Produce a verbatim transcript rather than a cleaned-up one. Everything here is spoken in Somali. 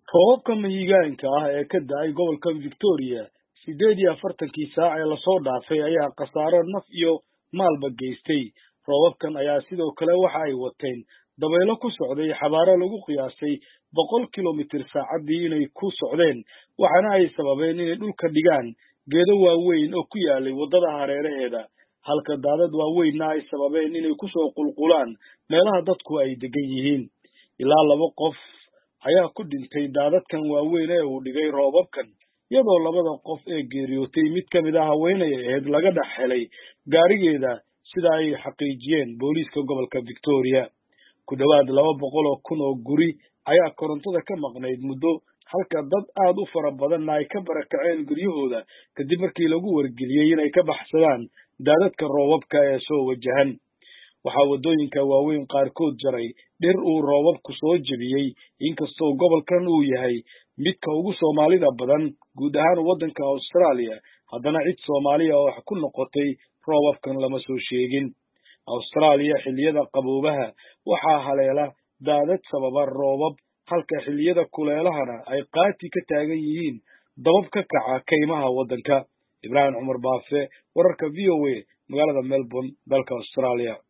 Roobabka mahiigaanka ah ee ka da'ay gobolka Victoria sideed iyo afartankii saac ee lasoo dhaafay ayaa khasaaro naf iyo maalba geystay. Roobabkan ayaa sidoo kale waxa ay wateen dabaylo ku socday xabaaro lagu qiyaasay boqol kiiloomitir saacaddii inay ku socdeen, waxaana ay sababeen inay dhulka dhigaan geedo waaweyn oo ku yaalay waddada hareeraheeda, halka daadad waaweynna ay sababeen inay ku soo qulqulaan meelaha dadku ay degan yihiin. Ilaa laba qof ayaa ku dhintay daadadkan waaweyn ee uu dhigay roobabkan, iyadoo labada qof ee geeriyootay mid ka mid ah haweeney ahayd laga dhex helay gaarigeeda sida ay xaqiijiyeen booliiska gobolka Victoria. Ku dhowaad laba boqol oo kun oo guri ayaa korontada ka maqnayd muddo, halka dad aad u fara badanna ay ka barakaceen guryahooda kadib markii lagu wargeliyey inay ka baxsadaan daadadka roobabka ee soo wajahan. Waxaa waddooyinka waaweyn qaarkood jaray dhir uu roobabku soo jebiyey, inkastoo gobolkan uu yahay midka ugu Soomaalida badan guud ahaan waddanka Australia, haddana cid Soomaaliya oo wax ku noqotay roobabkan lama soo sheegin. Australia xilliyada qaboobaha waxaa haleela daadad sababa roobab, halka xilliyada kuleelahana ay qaati ka taagan yihiin dabab ka kaca kaymaha waddanka. Ibrahim Cumar Baafe, wararka V O A, magaalada Melbourne, dalka Australia.